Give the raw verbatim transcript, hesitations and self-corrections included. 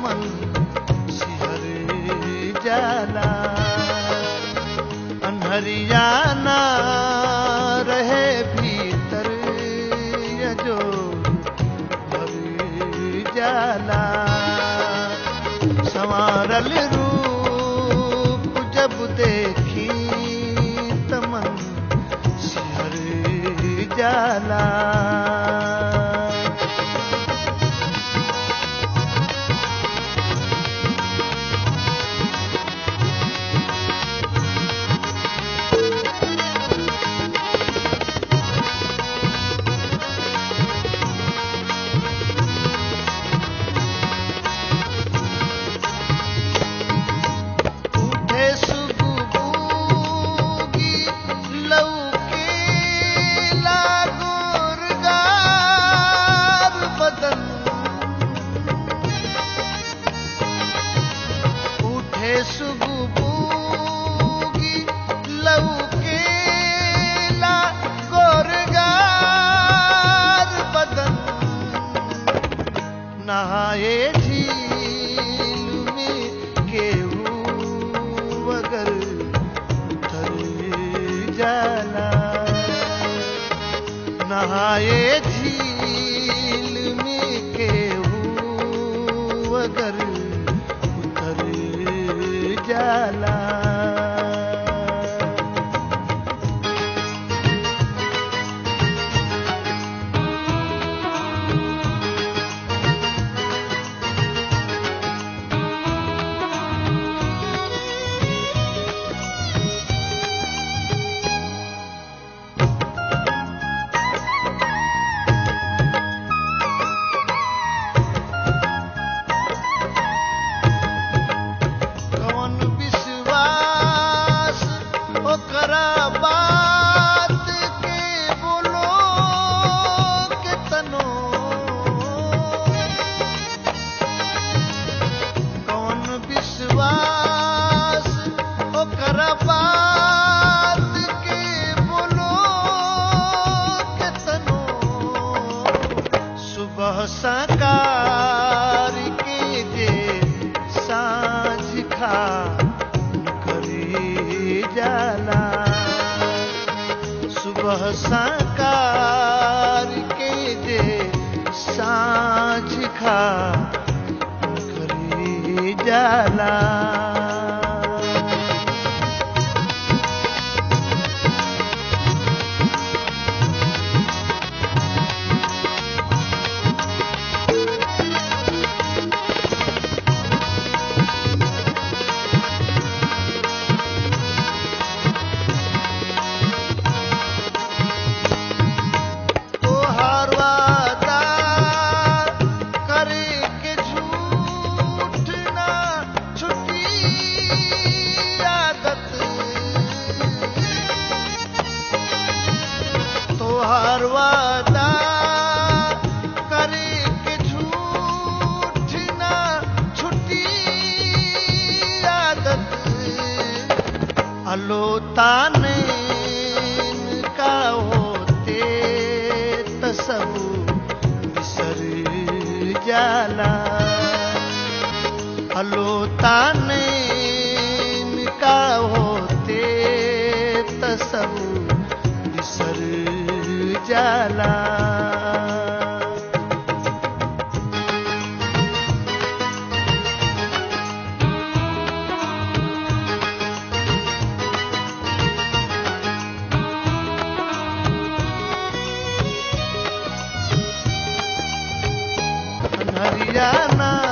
मन सिहर जाला। अनहरिया ना रहे भीतर ये जो भर जाला। संवारल रूप जब देखी तमन सिहर जाला। नहाए झील में केहू अगर उतर जाला। नहाए झील में केहू अगर उतर जाला। सकार के जे साँझ खा करी जाला। सुबह सकार के जे साँझ खा करी जाला। तोहार वादा करे के झूठ ना छुटी आदत। अलोताने का होते त सब बिसर जाला। अलोताने का होते त सब बिसर जाला। हरियाणा